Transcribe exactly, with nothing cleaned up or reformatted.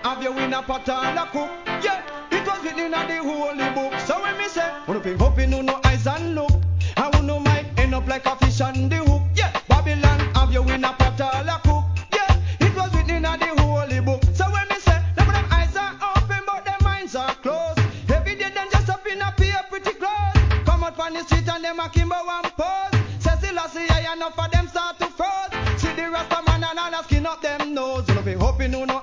have you in a pot and a cook. Yeah, it was written in the holy book. So when me say, wanna be hoping you no eyes and look, I will no might end up like a fish on the hook. Yeah, Babylon have you in a pot and a cook. Yeah, it was written in the holy book. So when me say, them them eyes are open but them minds are closed. Every day them just up in a pair pretty clothes. Come out from the street and them a kimbo and pose. Says the lassie I enough for them start to froze. See the rasta man and all a skin up them nose. You know be hoping you know